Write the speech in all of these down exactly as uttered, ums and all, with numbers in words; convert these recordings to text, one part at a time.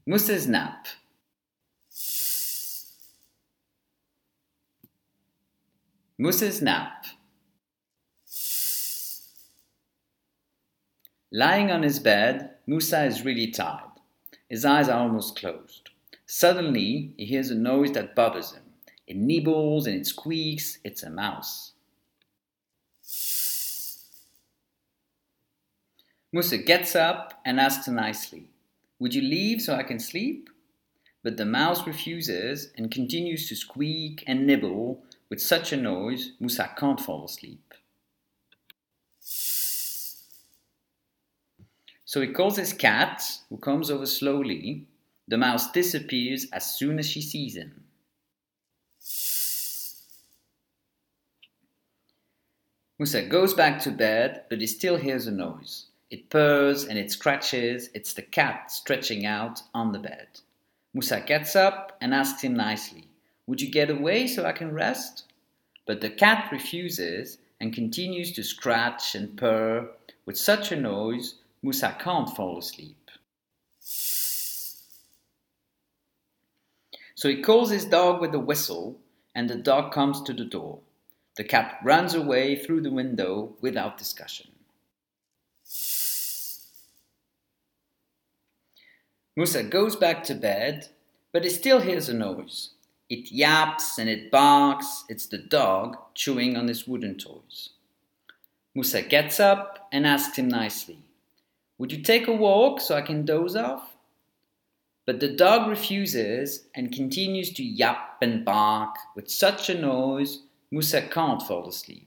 Moussa's nap. Moussa's nap. Lying on his bed, Moussa is really tired. His eyes are almost closed. Suddenly, he hears a noise that bothers him. It nibbles and it squeaks. It's a mouse. Moussa gets up and asks nicely, "Would you leave so I can sleep?" But the mouse refuses and continues to squeak and nibble with such a noise Moussa can't fall asleep. So he calls his cat, who comes over slowly. The mouse disappears as soon as she sees him. Moussa goes back to bed, but he still hears a noise. It purrs and it scratches. It's the cat stretching out on the bed. Moussa gets up and asks him nicely, "Would you get away so I can rest?" But the cat refuses and continues to scratch and purr with such a noise Moussa can't fall asleep. So he calls his dog with a whistle, and the dog comes to the door. The cat runs away through the window without discussion. Moussa goes back to bed, but he still hears a noise. It yaps and it barks. It's the dog chewing on his wooden toys. Moussa gets up and asks him nicely, "Would you take a walk so I can doze off?" But the dog refuses and continues to yap and bark with such a noise Moussa can't fall asleep.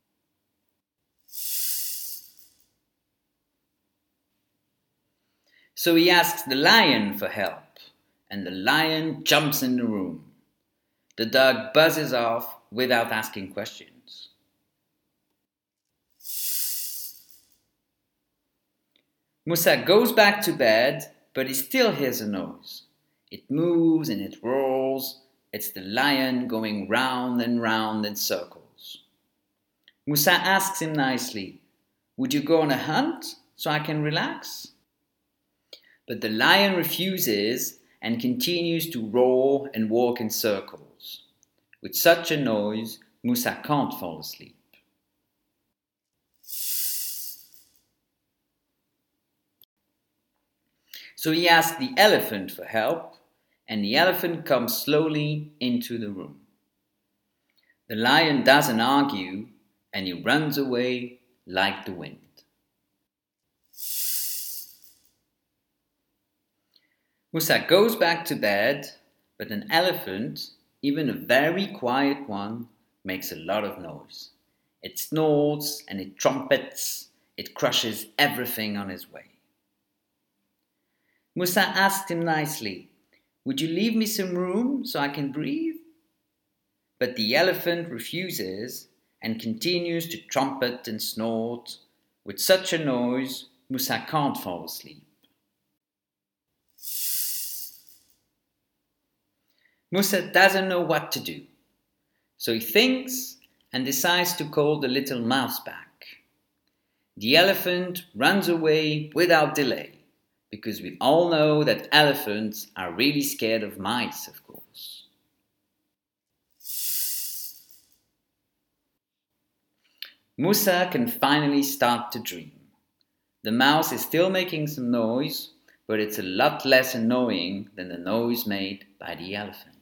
So he asks the lion for help, and the lion jumps in the room. The dog buzzes off without asking questions. Moussa goes back to bed, but he still hears a noise. It moves and it rolls. It's the lion going round and round in circles. Moussa asks him nicely, "Would you go on a hunt so I can relax?" But the lion refuses and continues to roar and walk in circles. With such a noise, Moussa can't fall asleep. So he asks the elephant for help, and the elephant comes slowly into the room. The lion doesn't argue, and he runs away like the wind. Moussa goes back to bed, but an elephant, even a very quiet one, makes a lot of noise. It snorts and it trumpets. It crushes everything on his way. Moussa asked him nicely, "Would you leave me some room so I can breathe?" But the elephant refuses and continues to trumpet and snort with such a noise Moussa can't fall asleep. Moussa doesn't know what to do, so he thinks and decides to call the little mouse back. The elephant runs away without delay, because we all know that elephants are really scared of mice, of course. Moussa can finally start to dream. The mouse is still making some noise, but it's a lot less annoying than the noise made by the elephant.